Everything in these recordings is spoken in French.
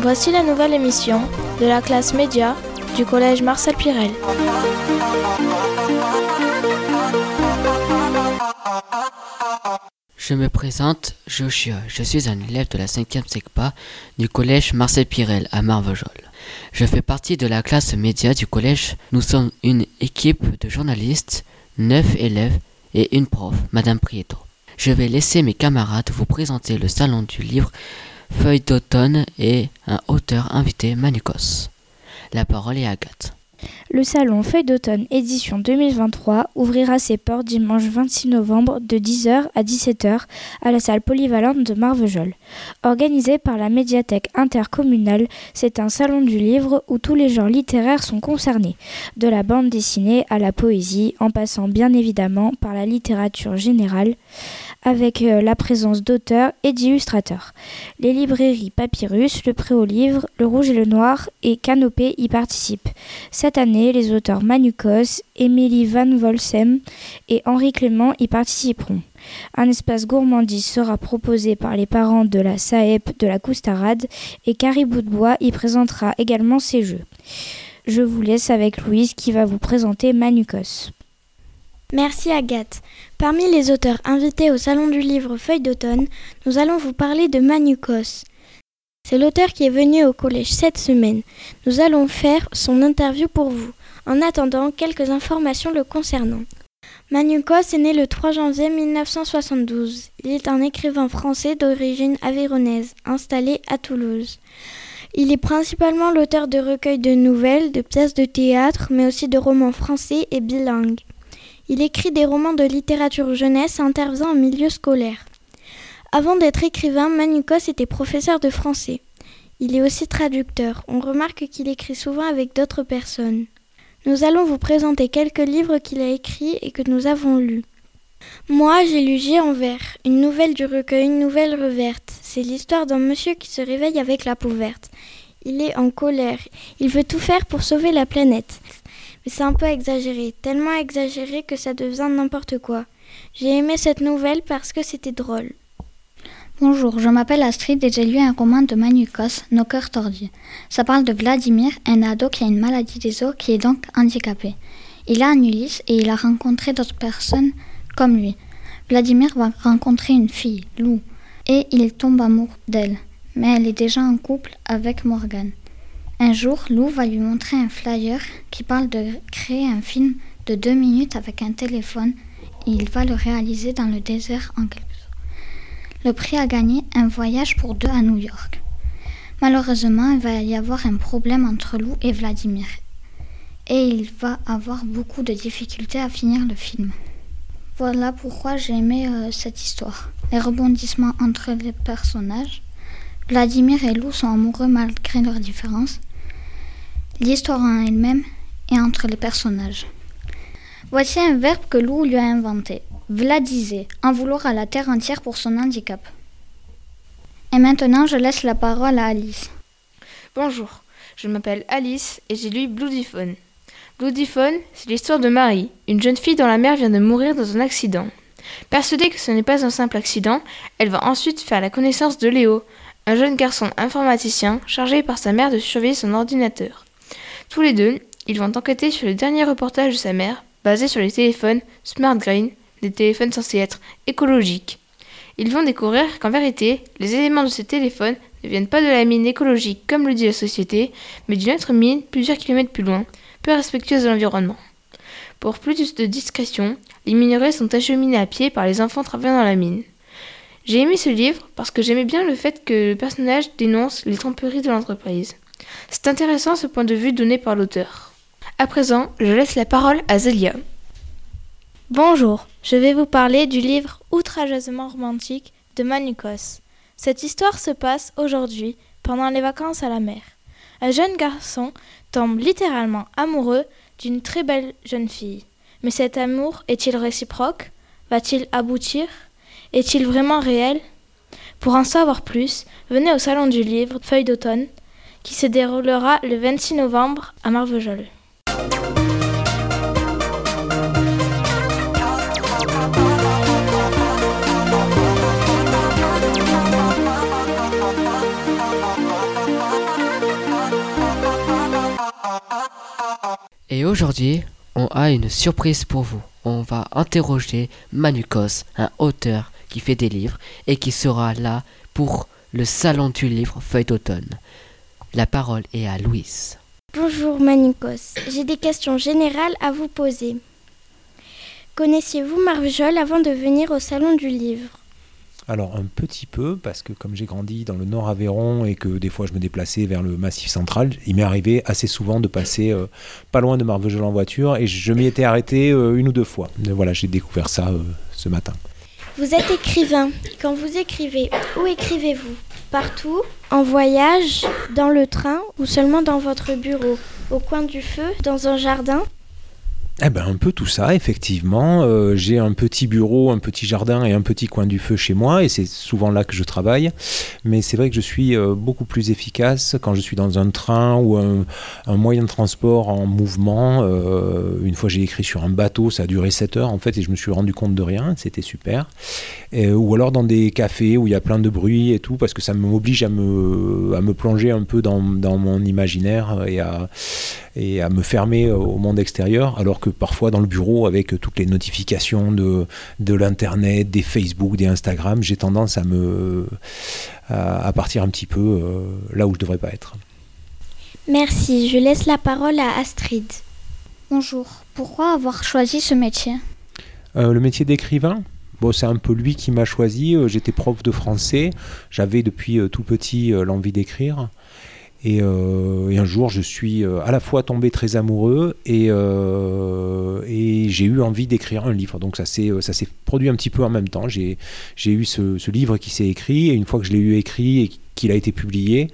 Voici la nouvelle émission de la classe média du collège Marcel Pirel. Je me présente, Joshua. Je suis un élève de la 5e SECPA du collège Marcel Pirel à Marvejols. Je fais partie de la classe média du collège. Nous sommes une équipe de journalistes, 9 élèves et une prof, Madame Prieto. Je vais laisser mes camarades vous présenter le salon du livre Feuille d'automne et un auteur invité, Manukos. La parole est à Agathe. Le salon Feuille d'automne édition 2023 ouvrira ses portes dimanche 26 novembre de 10h à 17h à la salle polyvalente de Marvejols. Organisé par la médiathèque intercommunale, c'est un salon du livre où tous les genres littéraires sont concernés, de la bande dessinée à la poésie, en passant bien évidemment par la littérature générale, avec la présence d'auteurs et d'illustrateurs. Les librairies Papyrus, Le Pré aux Livres, Le Rouge et le Noir et Canopée y participent. Cette année, les auteurs Manukos, Émilie Van Volsem et Henri Clément y participeront. Un espace gourmandise sera proposé par les parents de la SAEP de la Coustarade et Carrie Boudbois y présentera également ses jeux. Je vous laisse avec Louise qui va vous présenter Manukos. Merci Agathe. Parmi les auteurs invités au Salon du Livre Feuille d'automne, nous allons vous parler de Manukos. C'est l'auteur qui est venu au collège cette semaine. Nous allons faire son interview pour vous. En attendant, quelques informations le concernant. Manukos est né le 3 janvier 1972. Il est un écrivain français d'origine aveyronnaise, installé à Toulouse. Il est principalement l'auteur de recueils de nouvelles, de pièces de théâtre, mais aussi de romans français et bilingues. Il écrit des romans de littérature jeunesse et intervient en milieu scolaire. Avant d'être écrivain, Manukos était professeur de français. Il est aussi traducteur. On remarque qu'il écrit souvent avec d'autres personnes. Nous allons vous présenter quelques livres qu'il a écrits et que nous avons lus. Moi, j'ai lu J en vert, une nouvelle du recueil Une nouvelle reverte. C'est l'histoire d'un monsieur qui se réveille avec la peau verte. Il est en colère. Il veut tout faire pour sauver la planète. Mais c'est un peu exagéré, tellement exagéré que ça devient n'importe quoi. J'ai aimé cette nouvelle parce que c'était drôle. Bonjour, je m'appelle Astrid et j'ai lu un roman de Manukos, Nos cœurs tordus. Ça parle de Vladimir, un ado qui a une maladie des os qui est donc handicapé. Il a un Ulysse et il a rencontré d'autres personnes comme lui. Vladimir va rencontrer une fille, Lou, et il tombe amoureux d'elle. Mais elle est déjà en couple avec Morgan. Un jour, Lou va lui montrer un flyer qui parle de créer un film de 2 minutes avec un téléphone et il va le réaliser dans le désert en quelque sorte. Le prix à gagner, un voyage pour 2 à New York. Malheureusement, il va y avoir un problème entre Lou et Vladimir et il va avoir beaucoup de difficultés à finir le film. Voilà pourquoi j'ai aimé cette histoire. Les rebondissements entre les personnages. Vladimir et Lou sont amoureux malgré leurs différences. L'histoire en elle-même et entre les personnages. Voici un verbe que Lou lui a inventé. Vladiser, en vouloir à la terre entière pour son handicap. Et maintenant, je laisse la parole à Alice. Bonjour, je m'appelle Alice et j'ai lu Bloodyphone. Bloodyphone, c'est l'histoire de Marie, une jeune fille dont la mère vient de mourir dans un accident. Persuadée que ce n'est pas un simple accident, elle va ensuite faire la connaissance de Léo, un jeune garçon informaticien chargé par sa mère de surveiller son ordinateur. Tous les deux, ils vont enquêter sur le dernier reportage de sa mère, basé sur les téléphones Smart Green, des téléphones censés être écologiques. Ils vont découvrir qu'en vérité, les éléments de ces téléphones ne viennent pas de la mine écologique comme le dit la société, mais d'une autre mine plusieurs kilomètres plus loin, peu respectueuse de l'environnement. Pour plus de discrétion, les minerais sont acheminés à pied par les enfants travaillant dans la mine. J'ai aimé ce livre parce que j'aimais bien le fait que le personnage dénonce les tromperies de l'entreprise. C'est intéressant ce point de vue donné par l'auteur. À présent, je laisse la parole à Zélia. Bonjour, je vais vous parler du livre Outrageusement romantique de Manukos. Cette histoire se passe aujourd'hui, pendant les vacances à la mer. Un jeune garçon tombe littéralement amoureux d'une très belle jeune fille. Mais cet amour est-il réciproque ? Va-t-il aboutir ? Est-il vraiment réel ? Pour en savoir plus, venez au Salon du Livre Feuille d'automne qui se déroulera le 26 novembre à Marvejols. Et aujourd'hui, on a une surprise pour vous. On va interroger Manukos, un auteur qui fait des livres et qui sera là pour le salon du livre Feuille d'automne. La parole est à Louise. Bonjour Manukos, j'ai des questions générales à vous poser. Connaissiez-vous Marvejol avant de venir au salon du livre ? Alors un petit peu, parce que comme j'ai grandi dans le Nord Aveyron et que des fois je me déplaçais vers le Massif central, il m'est arrivé assez souvent de passer pas loin de Marvejol en voiture et je m'y étais arrêté une ou deux fois. Et voilà, j'ai découvert ça ce matin. Vous êtes écrivain. Quand vous écrivez, où écrivez-vous ? Partout ? En voyage ? Dans le train ? Ou seulement dans votre bureau ? Au coin du feu ? Dans un jardin ? Eh ben un peu tout ça, effectivement. J'ai un petit bureau, un petit jardin et un petit coin du feu chez moi et c'est souvent là que je travaille. Mais c'est vrai que je suis beaucoup plus efficace quand je suis dans un train ou un moyen de transport en mouvement. Une fois j'ai écrit sur un bateau, ça a duré 7 heures en fait et je me suis rendu compte de rien, c'était super. Ou alors dans des cafés où il y a plein de bruit et tout parce que ça m'oblige à me plonger un peu dans mon imaginaire et à me fermer au monde extérieur alors que parfois dans le bureau avec toutes les notifications de l'internet, des Facebook, des Instagram, j'ai tendance à partir un petit peu là où je devrais pas être. Merci, je laisse la parole à Astrid. Bonjour, pourquoi avoir choisi ce métier ? Le métier d'écrivain ? Bon, c'est un peu lui qui m'a choisi. J'étais prof de français, j'avais depuis tout petit l'envie d'écrire. Et un jour, je suis à la fois tombé très amoureux et j'ai eu envie d'écrire un livre. Donc ça s'est produit un petit peu en même temps. J'ai eu ce livre qui s'est écrit et une fois que je l'ai eu écrit et qu'il a été publié,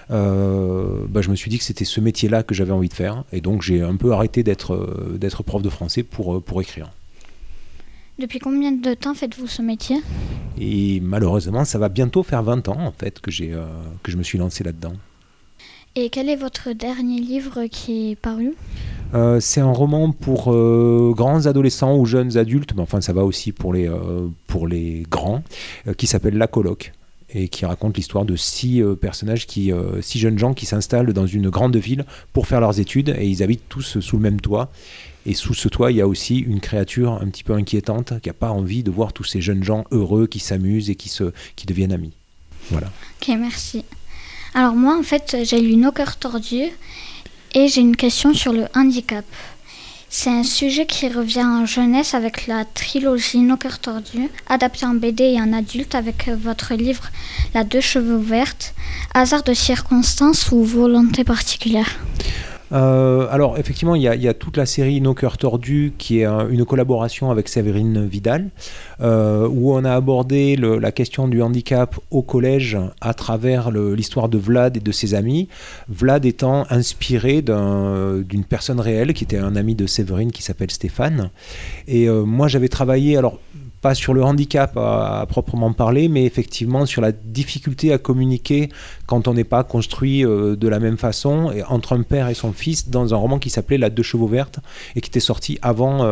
je me suis dit que c'était ce métier-là que j'avais envie de faire. Et donc j'ai un peu arrêté d'être prof de français pour écrire. Depuis combien de temps faites-vous ce métier ? Et malheureusement, ça va bientôt faire 20 ans en fait que je me suis lancé là-dedans. Et quel est votre dernier livre qui est paru ? C'est un roman pour grands adolescents ou jeunes adultes, mais enfin ça va aussi pour les grands, qui s'appelle La Coloc et qui raconte l'histoire de 6 personnages, 6 jeunes gens qui s'installent dans une grande ville pour faire leurs études et ils habitent tous sous le même toit. Et sous ce toit, il y a aussi une créature un petit peu inquiétante qui n'a pas envie de voir tous ces jeunes gens heureux qui s'amusent et qui deviennent amis. Voilà. Ok, merci. Alors moi, en fait, j'ai lu Nos cœurs tordus et j'ai une question sur le handicap. C'est un sujet qui revient en jeunesse avec la trilogie Nos cœurs tordus, adaptée en BD et en adulte avec votre livre La 2 cheveux vertes. Hasard de circonstances ou volonté particulière ? Alors effectivement il y a toute la série Nos cœurs tordus qui est une collaboration avec Séverine Vidal où on a abordé la question du handicap au collège à travers l'histoire de Vlad et de ses amis, Vlad étant inspiré d'une personne réelle qui était un ami de Séverine qui s'appelle Stéphane et moi j'avais travaillé alors pas sur le handicap à proprement parler, mais effectivement sur la difficulté à communiquer quand on n'est pas construit de la même façon et entre un père et son fils dans un roman qui s'appelait La 2 chevaux vertes et qui était sorti avant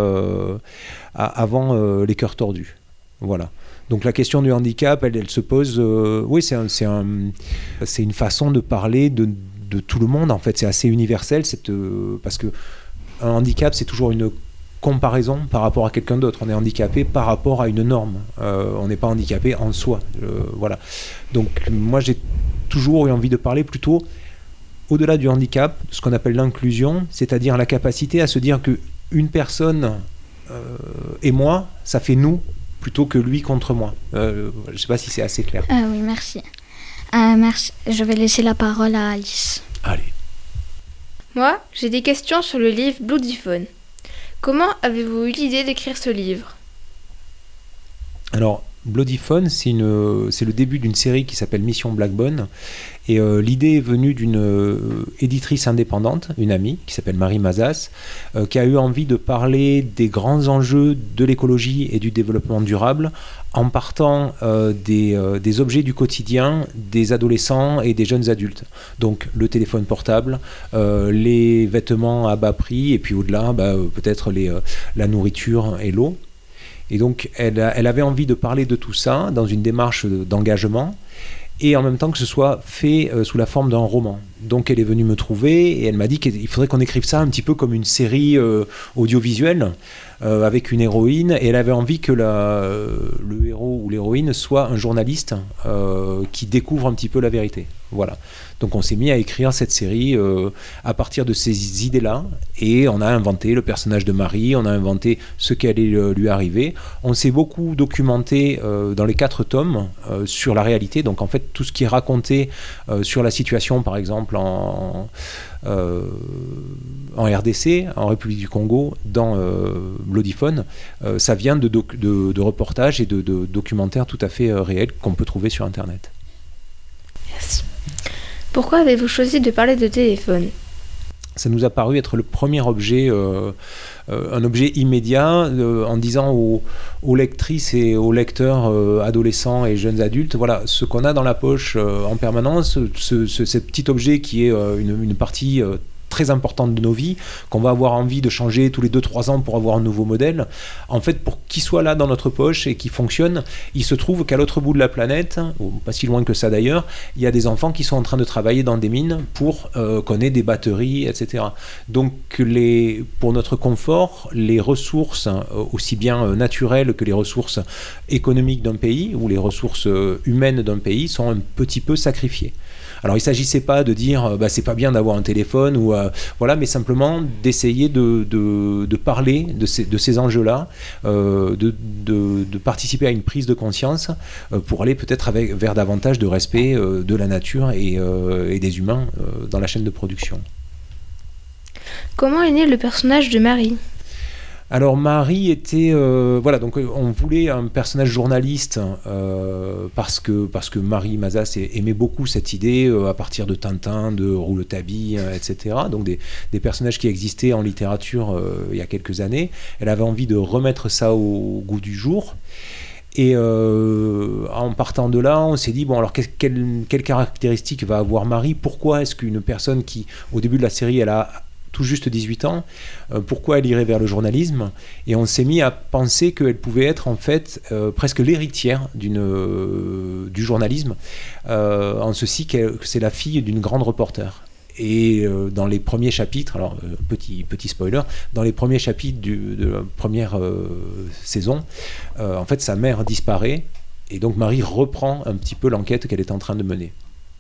Les cœurs tordus. Voilà. Donc la question du handicap, elle se pose. Oui, c'est une façon de parler de tout le monde. En fait, c'est assez universel. Parce que un handicap, c'est toujours une comparaison par rapport à quelqu'un d'autre. On est handicapé par rapport à une norme. On n'est pas handicapé en soi. Voilà. Donc moi, j'ai toujours eu envie de parler plutôt au-delà du handicap, ce qu'on appelle l'inclusion, c'est-à-dire la capacité à se dire qu'une personne et moi, ça fait nous plutôt que lui contre moi. Je ne sais pas si c'est assez clair. Oui, merci. Merci. Je vais laisser la parole à Alice. Allez. Moi, j'ai des questions sur le livre Bloodyphone. Comment avez-vous eu l'idée d'écrire ce livre ? Alors, Bloodyphone, c'est le début d'une série qui s'appelle Mission Blackbone. Et l'idée est venue d'une éditrice indépendante, une amie, qui s'appelle Marie Mazas, qui a eu envie de parler des grands enjeux de l'écologie et du développement durable en partant des objets du quotidien des adolescents et des jeunes adultes. Donc le téléphone portable, les vêtements à bas prix, et puis au-delà, peut-être la nourriture et l'eau. Et donc elle avait envie de parler de tout ça dans une démarche d'engagement. et en même temps que ce soit fait sous la forme d'un roman. Donc elle est venue me trouver et elle m'a dit qu'il faudrait qu'on écrive ça un petit peu comme une série audiovisuelle avec une héroïne, et elle avait envie que le héros ou l'héroïne soit un journaliste qui découvre un petit peu la vérité. Voilà. Donc on s'est mis à écrire cette série à partir de ces idées-là, et on a inventé le personnage de Marie, on a inventé ce qui allait lui arriver. On s'est beaucoup documenté dans les 4 tomes sur la réalité, donc en fait tout ce qui est raconté sur la situation, par exemple en RDC, en République du Congo, dans Bloodyphone, ça vient de reportages et de documentaires tout à fait réels qu'on peut trouver sur Internet. Merci. Pourquoi avez-vous choisi de parler de téléphone ? Ça nous a paru être le premier objet, un objet immédiat, en disant aux lectrices et aux lecteurs adolescents et jeunes adultes, voilà, ce qu'on a dans la poche en permanence, ce petit objet qui est une partie très importante de nos vies, qu'on va avoir envie de changer tous les 2-3 ans pour avoir un nouveau modèle. En fait, pour qu'il soit là dans notre poche et qu'il fonctionne, il se trouve qu'à l'autre bout de la planète, ou pas si loin que ça d'ailleurs, il y a des enfants qui sont en train de travailler dans des mines pour qu'on ait des batteries, etc. Donc, pour notre confort, les ressources, aussi bien naturelles que les ressources économiques d'un pays, ou les ressources humaines d'un pays, sont un petit peu sacrifiées. Alors il ne s'agissait pas de dire c'est pas bien d'avoir un téléphone, ou voilà, mais simplement d'essayer de parler de ces enjeux-là, de participer à une prise de conscience pour aller peut-être vers davantage de respect de la nature et des humains dans la chaîne de production. Comment est né le personnage de Marie ? Alors Marie était, voilà, donc on voulait un personnage journaliste parce que Marie Mazas aimait beaucoup cette idée à partir de Tintin, de Rouletabille, etc. Donc des personnages qui existaient en littérature il y a quelques années. Elle avait envie de remettre ça au goût du jour. Et en partant de là, on s'est dit, bon, alors quelle caractéristique va avoir Marie ? Pourquoi est-ce qu'une personne qui, au début de la série, elle a tout juste 18 ans, pourquoi elle irait vers le journalisme ? Et on s'est mis à penser qu'elle pouvait être en fait presque l'héritière du journalisme, en ceci que c'est la fille d'une grande reporter. Et dans les premiers chapitres, alors petit spoiler, dans les premiers chapitres de la première saison, en fait sa mère disparaît, et donc Marie reprend un petit peu l'enquête qu'elle est en train de mener.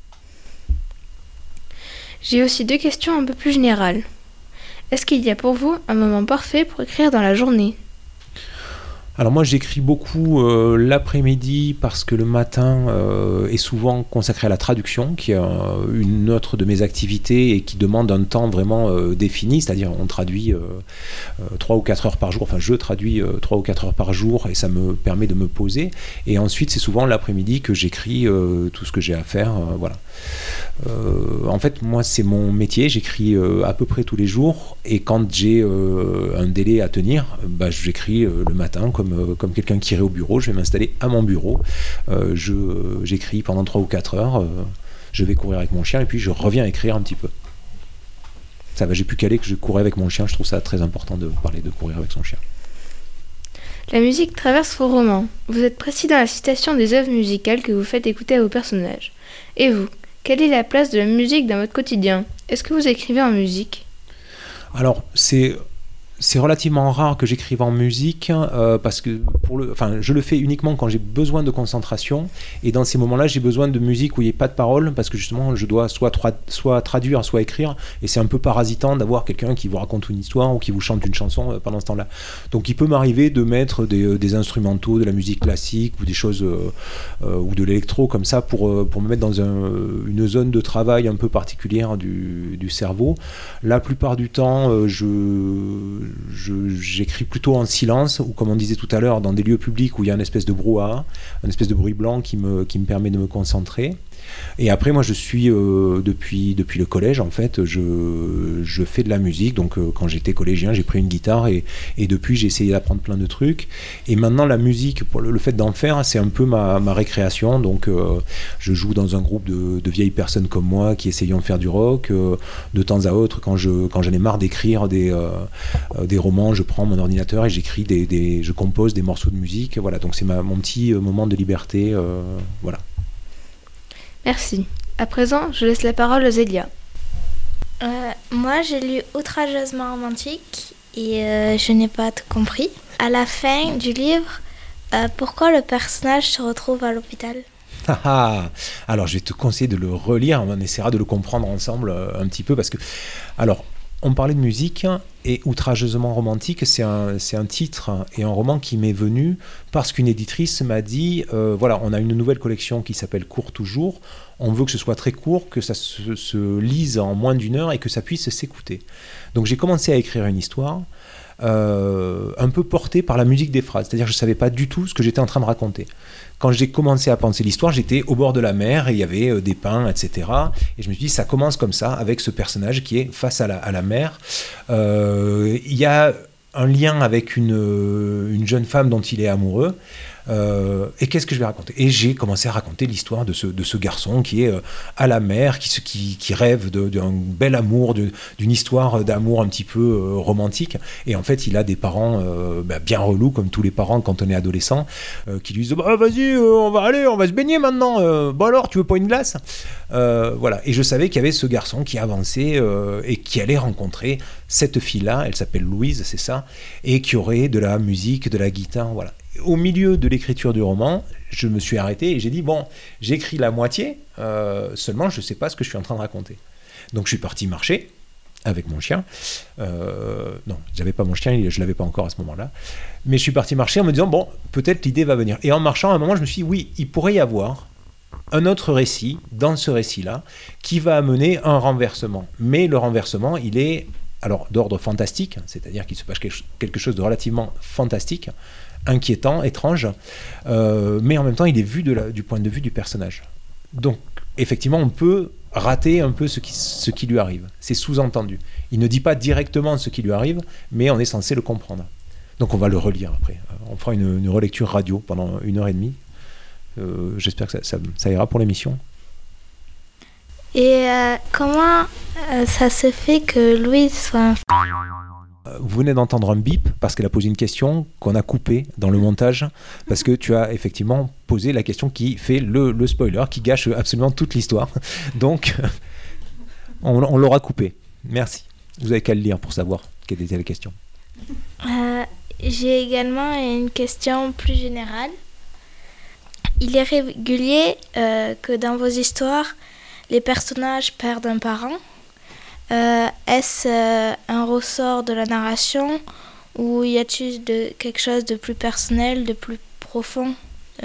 J'ai aussi 2 questions un peu plus générales. Est-ce qu'il y a pour vous un moment parfait pour écrire dans la journée ? Alors moi j'écris beaucoup l'après-midi parce que le matin est souvent consacré à la traduction, qui est une autre de mes activités et qui demande un temps vraiment défini, c'est-à-dire on traduit 3 ou 4 heures par jour, enfin je traduis 3 ou 4 heures par jour et ça me permet de me poser, et ensuite c'est souvent l'après-midi que j'écris tout ce que j'ai à faire, voilà. En fait moi c'est mon métier, j'écris à peu près tous les jours, et quand j'ai un délai à tenir, j'écris le matin comme quelqu'un qui irait au bureau. Je vais m'installer à mon bureau, j'écris pendant 3 ou 4 heures, je vais courir avec mon chien et puis je reviens écrire un petit peu. Ça va, j'ai pu caler que je courais avec mon chien, je trouve ça très important de parler de courir avec son chien. La musique traverse vos romans. Vous êtes précis dans la citation des œuvres musicales que vous faites écouter à vos personnages. Et vous, quelle est la place de la musique dans votre quotidien ? Est-ce que vous écrivez en musique ? Alors, c'est relativement rare que j'écrive en musique parce que je le fais uniquement quand j'ai besoin de concentration, et dans ces moments-là j'ai besoin de musique où il n'y ait pas de paroles, parce que justement je dois soit traduire, soit écrire, et c'est un peu parasitant d'avoir quelqu'un qui vous raconte une histoire ou qui vous chante une chanson pendant ce temps-là. Donc il peut m'arriver de mettre des instrumentaux, de la musique classique ou des choses ou de l'électro comme ça pour me mettre dans une zone de travail un peu particulière du cerveau. La plupart du temps j'écris plutôt en silence, ou comme on disait tout à l'heure, dans des lieux publics où il y a une espèce de brouhaha, une espèce de bruit blanc qui me permet de me concentrer. Et après, moi, je suis depuis le collège, en fait, je fais de la musique. Donc, quand j'étais collégien, j'ai pris une guitare et depuis, j'ai essayé d'apprendre plein de trucs. Et maintenant, la musique, pour le fait d'en faire, c'est un peu ma récréation. Donc, je joue dans un groupe de vieilles personnes comme moi qui essayons de faire du rock. De temps à autre, quand j'en ai marre d'écrire des romans, je prends mon ordinateur et j'écris je compose des morceaux de musique. Voilà, donc c'est mon petit moment de liberté. Voilà. Merci. À présent, je laisse la parole à Zélia. Moi, j'ai lu Outrageusement romantique et je n'ai pas tout compris. À la fin du livre, pourquoi le personnage se retrouve à l'hôpital ? Alors, je vais te conseiller de le relire. On essaiera de le comprendre ensemble un petit peu parce que... Alors, on parlait de musique et Outrageusement romantique, c'est un titre et un roman qui m'est venu parce qu'une éditrice m'a dit voilà, on a une nouvelle collection qui s'appelle Court toujours. On veut que ce soit très court, que ça se lise en moins d'une heure et que ça puisse s'écouter. Donc j'ai commencé à écrire une histoire un peu portée par la musique des phrases. C'est-à-dire que je ne savais pas du tout ce que j'étais en train de raconter. Quand j'ai commencé à penser l'histoire, j'étais au bord de la mer et il y avait des pins, etc. Et je me suis dit, ça commence comme ça, avec ce personnage qui est face à la mer. Il y a un lien avec une jeune femme dont il est amoureux. Et qu'est-ce que je vais raconter ? Et j'ai commencé à raconter l'histoire de ce garçon qui est à la mer, qui rêve d'un bel amour, d'une histoire d'amour un petit peu romantique. Et en fait, il a des parents bien relous, comme tous les parents quand on est adolescent, qui lui disent vas-y, on va se baigner maintenant. Alors, tu veux pas une glace ? Voilà. Et je savais qu'il y avait ce garçon qui avançait et qui allait rencontrer cette fille-là. Elle s'appelle Louise, c'est ça, et qui aurait de la musique, de la guitare, voilà. Au milieu de l'écriture du roman, je me suis arrêté et j'ai dit, j'écris la moitié, seulement je ne sais pas ce que je suis en train de raconter. Donc je suis parti marcher avec mon chien. Non, je n'avais pas mon chien, je ne l'avais pas encore à ce moment-là. Mais je suis parti marcher en me disant, peut-être l'idée va venir. Et en marchant, à un moment, je me suis dit, oui, il pourrait y avoir un autre récit, dans ce récit-là, qui va amener un renversement. Mais le renversement, il est d'ordre fantastique, c'est-à-dire qu'il se passe quelque chose de relativement fantastique, inquiétant, étrange, mais en même temps il est vu du point de vue du personnage. Donc effectivement on peut rater un peu ce qui lui arrive, c'est sous-entendu. Il ne dit pas directement ce qui lui arrive, mais on est censé le comprendre. Donc on va le relire après, on fera une relecture radio pendant 1h30. J'espère que ça ira pour l'émission. Et comment ça se fait que Louise soit... Vous venez d'entendre un bip parce qu'elle a posé une question qu'on a coupée dans le montage parce que tu as effectivement posé la question qui fait le spoiler, qui gâche absolument toute l'histoire. Donc, on l'aura coupée. Merci. Vous avez qu'à le lire pour savoir quelle était la question. J'ai également une question plus générale. Il est régulier que dans vos histoires, les personnages perdent un parent. Est-ce un ressort de la narration ou y a-t-il quelque chose de plus personnel, de plus profond derrière ?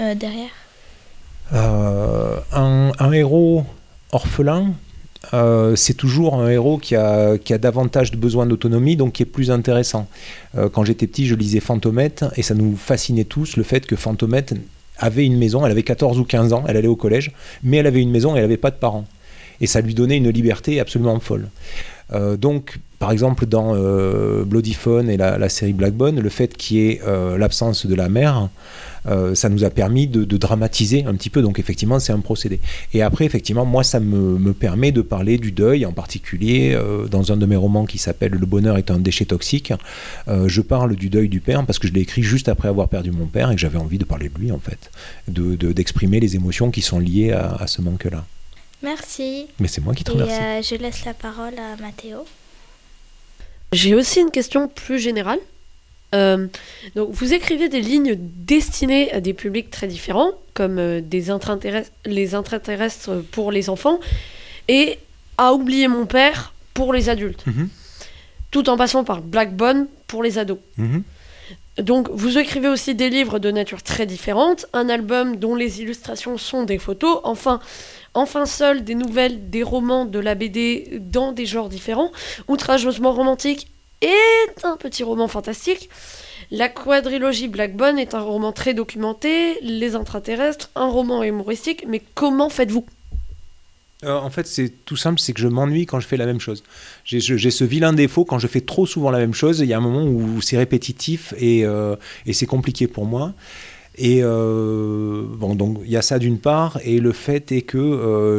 Un héros orphelin, c'est toujours un héros qui a davantage de besoin d'autonomie, donc qui est plus intéressant. Quand j'étais petit, je lisais Fantomette et ça nous fascinait tous, le fait que Fantomette avait une maison, elle avait 14 ou 15 ans, elle allait au collège, mais elle avait une maison et elle n'avait pas de parents. Et ça lui donnait une liberté absolument folle. Donc, par exemple, dans Bloody Phone et la série Black Bone, le fait qu'il y ait l'absence de la mère, ça nous a permis de dramatiser un petit peu. Donc, effectivement, c'est un procédé. Et après, effectivement, moi, ça me permet de parler du deuil, en particulier dans un de mes romans qui s'appelle Le bonheur est un déchet toxique. Je parle du deuil du père parce que je l'ai écrit juste après avoir perdu mon père et que j'avais envie de parler de lui, en fait, d'exprimer les émotions qui sont liées à ce manque-là. Merci. Mais c'est moi qui te remercie. Je laisse la parole à Mathéo. J'ai aussi une question plus générale. Donc, vous écrivez des lignes destinées à des publics très différents, comme les intraterrestres pour les enfants, et À oublier mon père pour les adultes, tout en passant par Black Bone pour les ados. Donc, vous écrivez aussi des livres de nature très différente, un album dont les illustrations sont des photos, enfin seul, des nouvelles, des romans, de la BD dans des genres différents. Outrageusement romantique est un petit roman fantastique. La quadrilogie Black Bone est un roman très documenté. Les intraterrestres, un roman humoristique. Mais comment faites-vous ? En fait, c'est tout simple, c'est que je m'ennuie quand je fais la même chose. J'ai ce vilain défaut, quand je fais trop souvent la même chose, il y a un moment où c'est répétitif et c'est compliqué pour moi. Et donc il y a ça d'une part, et le fait est que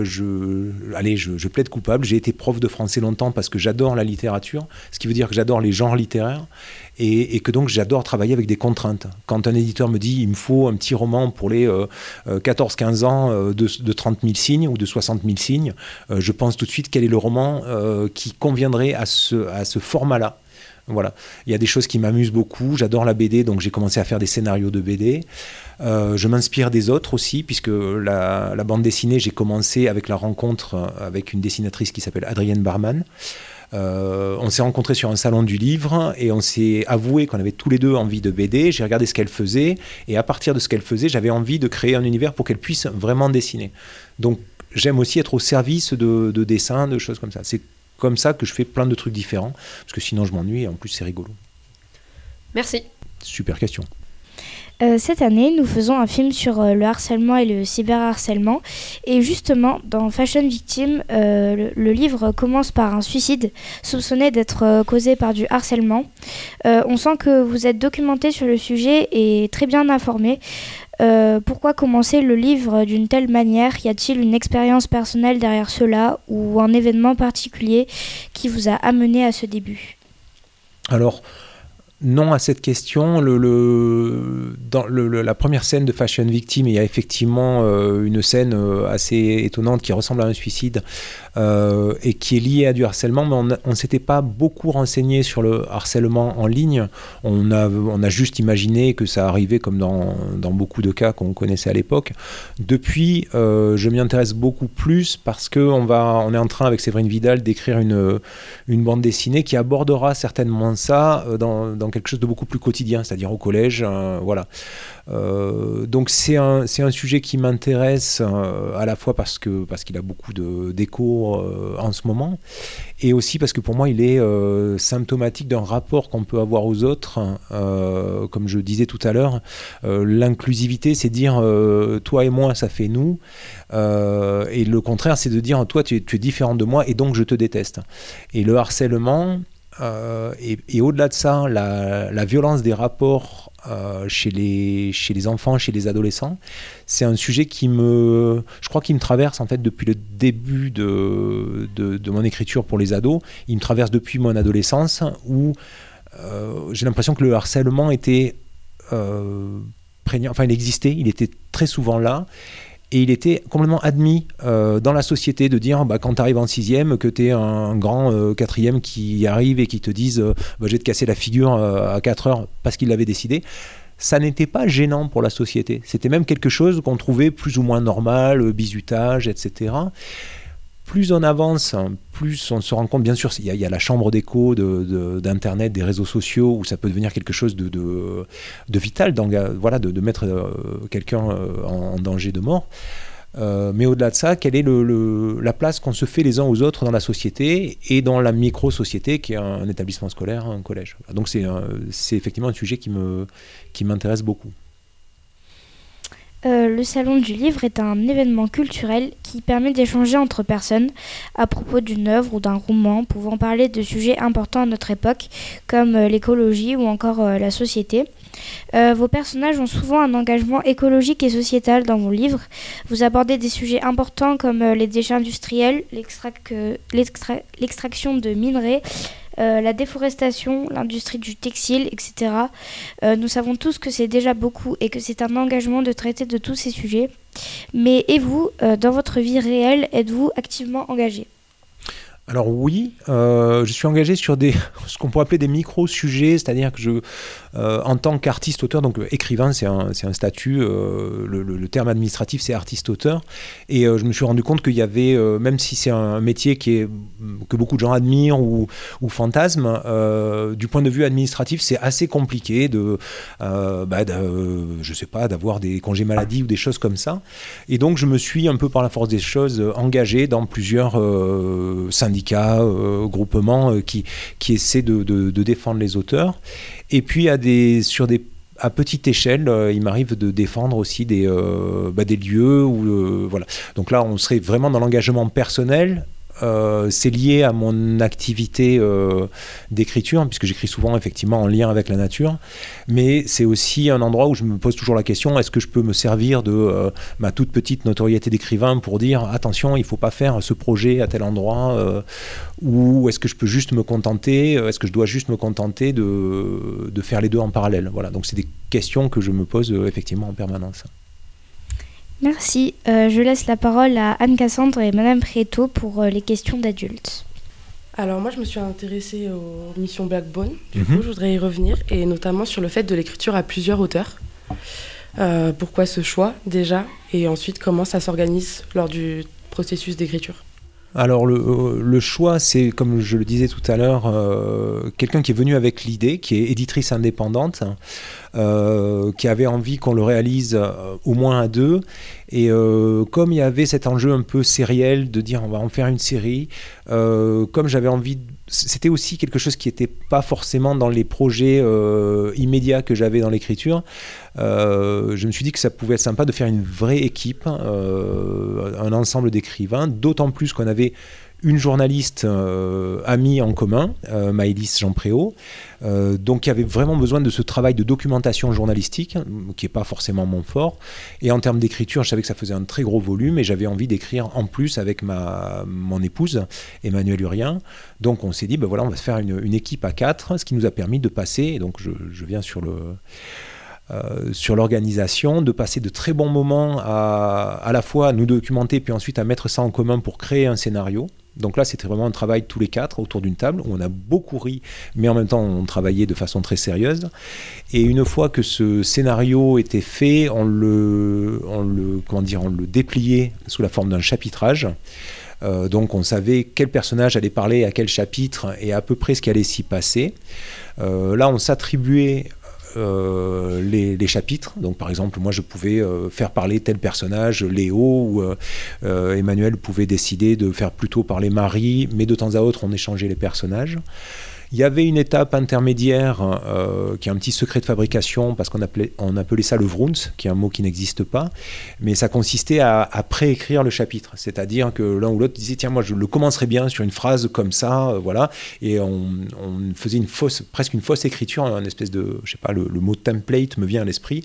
je plaide coupable. J'ai été prof de français longtemps parce que j'adore la littérature, ce qui veut dire que j'adore les genres littéraires, et que donc j'adore travailler avec des contraintes. Quand un éditeur me dit il me faut un petit roman pour les 14-15 ans de 30 000 signes ou de 60 000 signes, je pense tout de suite quel est le roman qui conviendrait à ce format-là. Voilà. Il y a des choses qui m'amusent beaucoup. J'adore la BD, donc j'ai commencé à faire des scénarios de BD. Je m'inspire des autres aussi, puisque la bande dessinée, j'ai commencé avec la rencontre avec une dessinatrice qui s'appelle Adrienne Barman. On s'est rencontrés sur un salon du livre et on s'est avoué qu'on avait tous les deux envie de BD. J'ai regardé ce qu'elle faisait et à partir de ce qu'elle faisait, j'avais envie de créer un univers pour qu'elle puisse vraiment dessiner. Donc j'aime aussi être au service de dessins, de choses comme ça. C'est comme ça que je fais plein de trucs différents, parce que sinon je m'ennuie et en plus c'est rigolo. Merci. Super question. Cette année, nous faisons un film sur le harcèlement et le cyberharcèlement. Et justement, dans Fashion Victim, le livre commence par un suicide soupçonné d'être causé par du harcèlement. On sent que vous êtes documenté sur le sujet et très bien informé. Pourquoi commencer le livre d'une telle manière ? Y a-t-il une expérience personnelle derrière cela ou un événement particulier qui vous a amené à ce début ? Alors, non à cette question. Dans la première scène de Fashion Victim, il y a effectivement une scène assez étonnante qui ressemble à un suicide et qui est liée à du harcèlement, mais on ne s'était pas beaucoup renseigné sur le harcèlement en ligne. On a juste imaginé que ça arrivait comme dans beaucoup de cas qu'on connaissait à l'époque. Depuis, je m'y intéresse beaucoup plus parce qu'on est en train avec Séverine Vidal d'écrire une bande dessinée qui abordera certainement ça dans quelque chose de beaucoup plus quotidien, c'est-à-dire au collège, voilà. Donc c'est un sujet qui m'intéresse à la fois parce qu'il a beaucoup d'écho en ce moment, et aussi parce que pour moi il est symptomatique d'un rapport qu'on peut avoir aux autres. Comme je disais tout à l'heure, l'inclusivité, c'est dire toi et moi ça fait nous, et le contraire c'est de dire toi tu es différent de moi et donc je te déteste. Et le harcèlement, et au-delà de ça, la violence des rapports chez les enfants, chez les adolescents, c'est un sujet je crois qu'il me traverse en fait depuis le début de mon écriture pour les ados. Il me traverse depuis mon adolescence où j'ai l'impression que le harcèlement était prégnant, enfin il existait, il était très souvent là. Et il était complètement admis dans la société de dire quand tu arrives en 6e, que tu es un grand 4e qui arrive et qui te dise je vais te casser la figure à 4 heures parce qu'il l'avait décidé. Ça n'était pas gênant pour la société. C'était même quelque chose qu'on trouvait plus ou moins normal, bizutage, etc. Plus on avance, plus on se rend compte, bien sûr, il y a la chambre d'écho d'Internet, des réseaux sociaux, où ça peut devenir quelque chose de vital, donc, voilà, de mettre quelqu'un en danger de mort. Mais au-delà de ça, quelle est la place qu'on se fait les uns aux autres dans la société et dans la micro-société qui est un établissement scolaire, un collège. Donc c'est effectivement un sujet qui m'intéresse beaucoup. Le Salon du Livre est un événement culturel qui permet d'échanger entre personnes à propos d'une œuvre ou d'un roman pouvant parler de sujets importants à notre époque, comme l'écologie ou encore la société. Vos personnages ont souvent un engagement écologique et sociétal dans vos livres. Vous abordez des sujets importants comme les déchets industriels, l'extraction de minerais, la déforestation, l'industrie du textile, etc. Nous savons tous que c'est déjà beaucoup et que c'est un engagement de traiter de tous ces sujets. Mais et vous, dans votre vie réelle, êtes-vous activement engagé ? Alors oui, je suis engagé sur ce qu'on pourrait appeler des micro-sujets, c'est-à-dire que en tant qu'artiste-auteur, donc écrivain, c'est un statut, le terme administratif c'est artiste-auteur, et je me suis rendu compte qu'il y avait, même si c'est un métier que beaucoup de gens admirent ou fantasment, du point de vue administratif, c'est assez compliqué je sais pas, d'avoir des congés maladie ou des choses comme ça, et donc je me suis un peu par la force des choses engagé dans plusieurs syndicats, groupements qui essaient de défendre les auteurs. Et puis à petite échelle, il m'arrive de défendre aussi des lieux où voilà. Donc là, on serait vraiment dans l'engagement personnel. c'est lié à mon activité d'écriture, puisque j'écris souvent effectivement en lien avec la nature, mais c'est aussi un endroit où je me pose toujours la question, est-ce que je peux me servir de ma toute petite notoriété d'écrivain pour dire attention, il ne faut pas faire ce projet à tel endroit, ou est-ce que je peux juste me contenter, est-ce que je dois juste me contenter de faire les deux en parallèle. Voilà, donc c'est des questions que je me pose effectivement en permanence. Merci. Je laisse la parole à Anne-Cassandre et Madame Préto pour les questions d'adultes. Alors moi je me suis intéressée aux missions Blackbone, du coup je voudrais y revenir, et notamment sur le fait de l'écriture à plusieurs auteurs. Pourquoi ce choix déjà, et ensuite comment ça s'organise lors du processus d'écriture? Alors le choix, c'est comme je le disais tout à l'heure, quelqu'un qui est venu avec l'idée, qui est éditrice indépendante, qui avait envie qu'on le réalise au moins à deux. Et comme il y avait cet enjeu un peu sériel de dire on va en faire une série, comme j'avais envie, c'était aussi quelque chose qui n'était pas forcément dans les projets immédiats que j'avais dans l'écriture. Je me suis dit que ça pouvait être sympa de faire une vraie équipe, un ensemble d'écrivains, d'autant plus qu'on avait une journaliste amie en commun, Maëlys Jean-Préau, donc il y avait vraiment besoin de ce travail de documentation journalistique, qui n'est pas forcément mon fort, et en termes d'écriture, je savais que ça faisait un très gros volume, et j'avais envie d'écrire en plus avec mon épouse, Emmanuelle Urien, donc on s'est dit, ben voilà, on va se faire une équipe à 4, ce qui nous a permis de passer, et donc je viens sur l'organisation, de passer de très bons moments à la fois à nous documenter, puis ensuite à mettre ça en commun pour créer un scénario. Donc là, c'était vraiment un travail tous les 4 autour d'une table, où on a beaucoup ri, mais en même temps, on travaillait de façon très sérieuse. Et une fois que ce scénario était fait, on le dépliait sous la forme d'un chapitrage. Donc on savait quel personnage allait parler à quel chapitre et à peu près ce qui allait s'y passer. Là, on s'attribuait les chapitres. Donc par exemple, moi je pouvais faire parler tel personnage, Léo, ou Emmanuel pouvait décider de faire plutôt parler Marie, mais de temps à autre on échangeait les personnages. Il y avait une étape intermédiaire qui est un petit secret de fabrication, parce qu'on appelait ça le Vrounz, qui est un mot qui n'existe pas, mais ça consistait à préécrire le chapitre, c'est-à-dire que l'un ou l'autre disait tiens, moi je le commencerai bien sur une phrase comme ça, voilà, et on faisait presque une fausse écriture, une espèce de, je sais pas, le mot template me vient à l'esprit,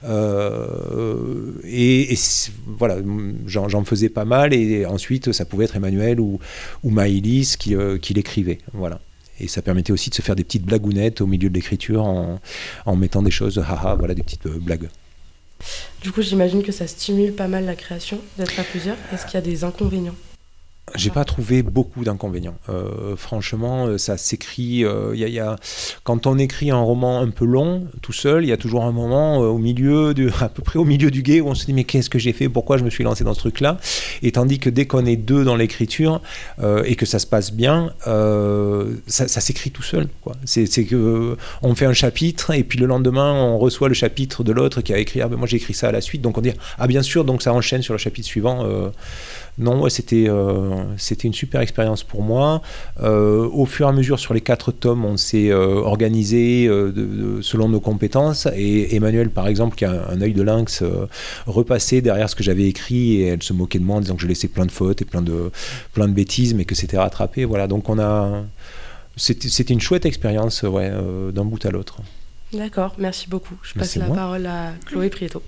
et voilà, j'en faisais pas mal, et ensuite ça pouvait être Emmanuel ou Maëlys qui l'écrivait, voilà. Et ça permettait aussi de se faire des petites blagounettes au milieu de l'écriture en mettant des choses, voilà, des petites blagues. Du coup, j'imagine que ça stimule pas mal la création, d'être à plusieurs. Est-ce qu'il y a des inconvénients ? J'ai pas trouvé beaucoup d'inconvénients. Franchement, ça s'écrit. Quand on écrit un roman un peu long, tout seul, il y a toujours un moment à peu près au milieu du gué où on se dit mais qu'est-ce que j'ai fait ? Pourquoi je me suis lancé dans ce truc-là ? Et tandis que dès qu'on est deux dans l'écriture et que ça se passe bien, ça s'écrit tout seul, quoi. C'est que on fait un chapitre et puis le lendemain on reçoit le chapitre de l'autre qui a écrit moi j'ai écrit ça à la suite, donc on dit bien sûr, donc ça enchaîne sur le chapitre suivant. Non, ouais, c'était une super expérience pour moi. Au fur et à mesure, sur les 4 tomes, on s'est organisé selon nos compétences. Et Emmanuelle, par exemple, qui a un œil de lynx, repassait derrière ce que j'avais écrit et elle se moquait de moi en disant que je laissais plein de fautes et plein de bêtises, mais que c'était rattrapé. Voilà, donc c'était une chouette expérience, ouais, d'un bout à l'autre. D'accord, merci beaucoup. Je passe la parole à Chloé Prieto.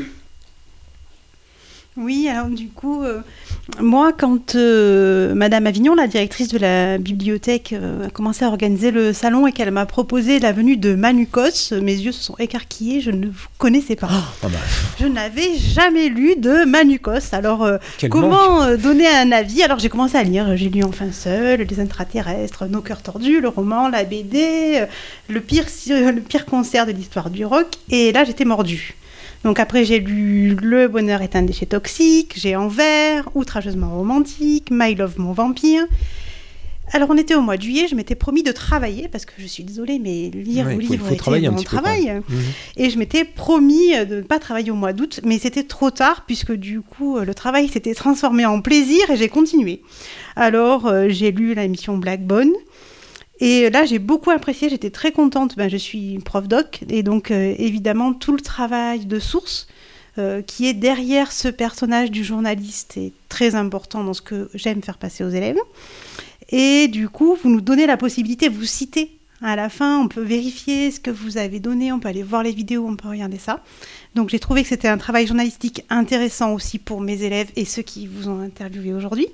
Oui, alors du coup, moi, quand Madame Avignon, la directrice de la bibliothèque, a commencé à organiser le salon et qu'elle m'a proposé la venue de Manukos, mes yeux se sont écarquillés, je ne vous connaissais pas. Je n'avais jamais lu de Manukos, alors comment donner un avis ? Alors j'ai commencé à lire, j'ai lu Enfin seul, Les intraterrestres, Nos cœurs tordus, le roman, la BD, le pire concert de l'histoire du rock, et là j'étais mordue. Donc après, j'ai lu Le bonheur est un déchet toxique, j'ai Envers, Outrageusement romantique, My Love, mon vampire. Alors on était au mois de juillet, je m'étais promis de travailler, parce que je suis désolée, mais lire vos livres était mon travail. Et je m'étais promis de ne pas travailler au mois d'août, mais c'était trop tard, puisque du coup, le travail s'était transformé en plaisir et j'ai continué. Alors j'ai lu l'émission Blackbone. Et là, j'ai beaucoup apprécié, j'étais très contente. Je suis prof doc, et donc évidemment, tout le travail de source qui est derrière ce personnage du journaliste est très important dans ce que j'aime faire passer aux élèves. Et du coup, vous nous donnez la possibilité, vous citez à la fin, on peut vérifier ce que vous avez donné, on peut aller voir les vidéos, on peut regarder ça. Donc j'ai trouvé que c'était un travail journalistique intéressant aussi pour mes élèves et ceux qui vous ont interviewé aujourd'hui.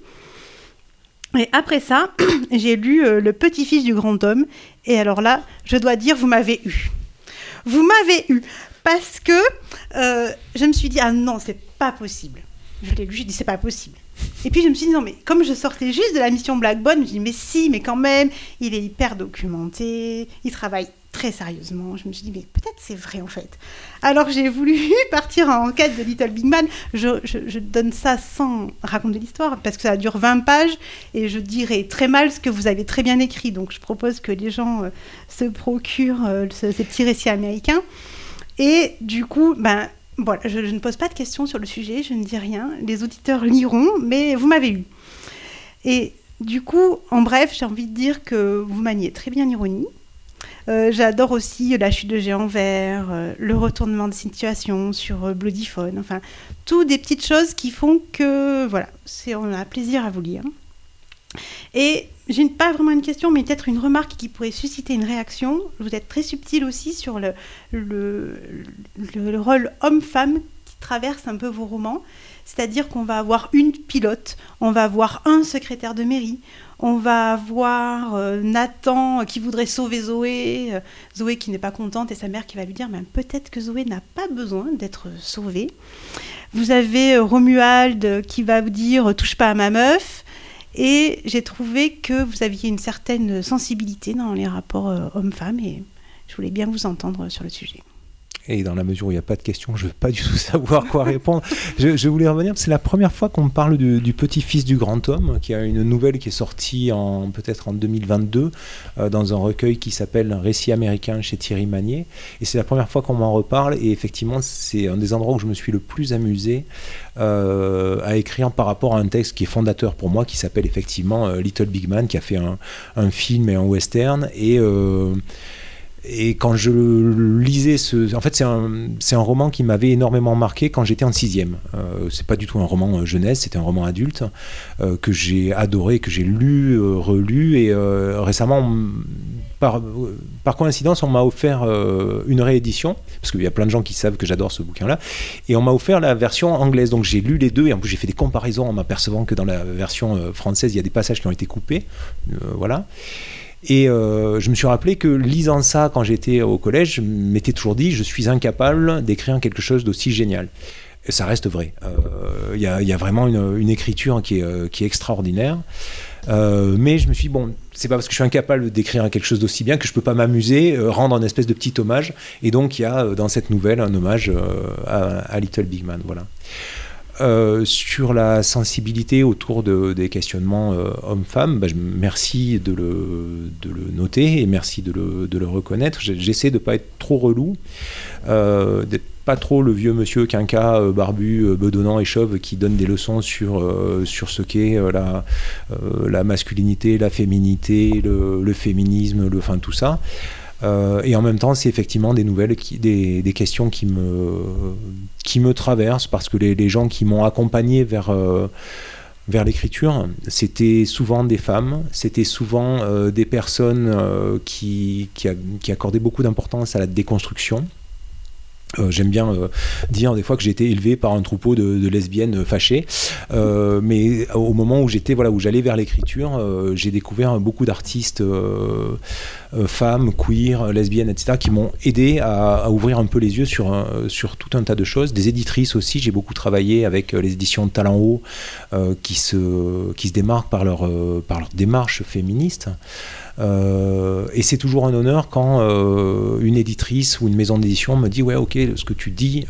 Et après ça, j'ai lu Le Petit-Fils du grand homme. Et alors là, je dois dire, vous m'avez eu. Vous m'avez eu. Parce que je me suis dit, ah non, c'est pas possible. Je l'ai lu, j'ai dit, c'est pas possible. Et puis je me suis dit, non, mais comme je sortais juste de la mission Blackbone, je me suis dit, mais si, mais quand même, il est hyper documenté, il travaille très sérieusement. Je me suis dit, mais peut-être c'est vrai en fait. Alors j'ai voulu partir en enquête de Little Big Man. Je donne ça sans raconter l'histoire, parce que ça dure 20 pages, et je dirais très mal ce que vous avez très bien écrit. Donc je propose que les gens se procurent ces petits récits américains. Et du coup, voilà, je ne pose pas de questions sur le sujet, je ne dis rien. Les auditeurs liront, mais vous m'avez eu. Et du coup, en bref, j'ai envie de dire que vous maniez très bien l'ironie. J'adore aussi La chute de géant vert, le retournement de situation sur Bloody Phone, enfin, toutes des petites choses qui font que, voilà, on a plaisir à vous lire. Et j'ai pas vraiment une question, mais peut-être une remarque qui pourrait susciter une réaction. Vous êtes très subtil aussi sur le rôle homme-femme qui traverse un peu vos romans. C'est-à-dire qu'on va avoir une pilote, on va avoir un secrétaire de mairie, on va avoir Nathan qui voudrait sauver Zoé, Zoé qui n'est pas contente et sa mère qui va lui dire « peut-être que Zoé n'a pas besoin d'être sauvée ». Vous avez Romuald qui va vous dire « touche pas à ma meuf ». Et j'ai trouvé que vous aviez une certaine sensibilité dans les rapports hommes-femmes et je voulais bien vous entendre sur le sujet. Et dans la mesure où il n'y a pas de questions, je ne veux pas du tout savoir quoi répondre. Je voulais revenir, c'est la première fois qu'on me parle du Petit-Fils du grand homme, qui a une nouvelle qui est sortie peut-être en 2022, dans un recueil qui s'appelle Récits américains chez Thierry Magnier. Et c'est la première fois qu'on m'en reparle, et effectivement, c'est un des endroits où je me suis le plus amusé à écrire par rapport à un texte qui est fondateur pour moi, qui s'appelle effectivement Little Big Man, qui a fait un film et un western, et quand je lisais en fait, c'est un roman qui m'avait énormément marqué quand j'étais en 6e. C'est pas du tout un roman jeunesse, c'était un roman adulte que j'ai adoré, que j'ai lu, relu, et récemment, par coïncidence, on m'a offert une réédition, parce qu'il y a plein de gens qui savent que j'adore ce bouquin-là, et on m'a offert la version anglaise. Donc j'ai lu les deux, et en plus j'ai fait des comparaisons en m'apercevant que dans la version française, il y a des passages qui ont été coupés. Voilà. Et je me suis rappelé que lisant ça quand j'étais au collège, je m'étais toujours dit je suis incapable d'écrire quelque chose d'aussi génial. Et ça reste vrai. Il y a vraiment une écriture qui est extraordinaire. Mais je me suis dit, bon, c'est pas parce que je suis incapable d'écrire quelque chose d'aussi bien que je peux pas m'amuser, rendre un espèce de petit hommage. Et donc il y a dans cette nouvelle un hommage à Little Big Man. Voilà. Sur la sensibilité autour des questionnements hommes-femmes, merci de le noter et merci de le reconnaître. J'essaie de ne pas être trop relou, d'être pas trop le vieux monsieur quinca, barbu, bedonnant et chauve qui donne des leçons sur ce qu'est la masculinité, la féminité, le féminisme, tout ça. Et en même temps, c'est effectivement des nouvelles, des questions qui me traversent, parce que les gens qui m'ont accompagné vers l'écriture, c'était souvent des femmes, c'était souvent des personnes qui accordaient beaucoup d'importance à la déconstruction. J'aime bien dire des fois que j'ai été élevé par un troupeau de lesbiennes fâchées, mais au moment où j'allais vers l'écriture, j'ai découvert beaucoup d'artistes femmes, queer, lesbiennes, etc., qui m'ont aidé à ouvrir un peu les yeux sur tout un tas de choses. Des éditrices aussi, j'ai beaucoup travaillé avec les éditions de Talent Haut, qui se démarquent par leur démarche féministe. Et c'est toujours un honneur quand une éditrice ou une maison d'édition me dit « Ouais, ok, ce que tu dis,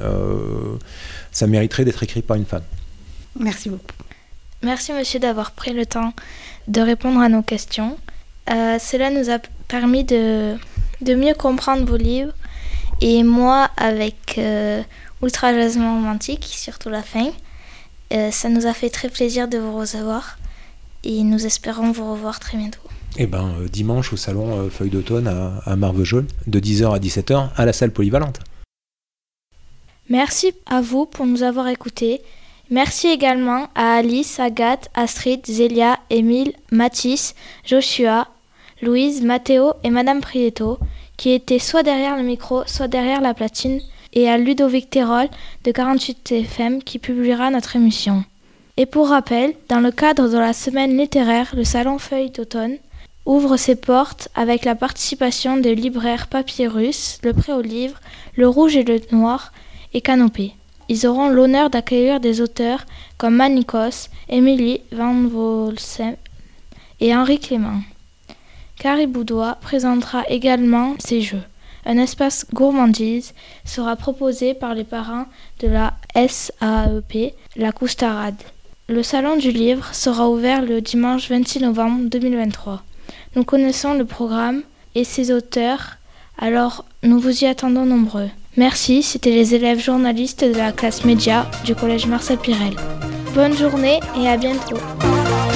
ça mériterait d'être écrit par une femme. » Merci beaucoup. Merci monsieur d'avoir pris le temps de répondre à nos questions. Cela nous a permis de mieux comprendre vos livres. Et moi, avec Outrageusement romantique, surtout la fin, ça nous a fait très plaisir de vous recevoir. Et nous espérons vous revoir très bientôt. Dimanche au salon Feuille d'automne à Marvejols, de 10h à 17h, à la salle polyvalente. Merci à vous pour nous avoir écoutés. Merci également à Alice, Agathe, Astrid, Zélia, Émile, Mathis, Joshua, Louise, Mathéo et Madame Prieto, qui étaient soit derrière le micro, soit derrière la platine, et à Ludovic Terol de 48 FM qui publiera notre émission. Et pour rappel, dans le cadre de la semaine littéraire, le Salon Feuilles d'automne ouvre ses portes avec la participation des libraires Papyrus, Le Pré aux Livres, Le Rouge et le Noir et Canopée. Ils auront l'honneur d'accueillir des auteurs comme Manicos, Émilie Van Volsem et Henri Clément. Carrie Boudois présentera également ses jeux. Un espace gourmandise sera proposé par les parrains de la SAEP, la Coustarade. Le Salon du Livre sera ouvert le dimanche 26 novembre 2023. Nous connaissons le programme et ses auteurs, alors nous vous y attendons nombreux. Merci, c'était les élèves journalistes de la classe média du collège Marcel Pirel. Bonne journée et à bientôt.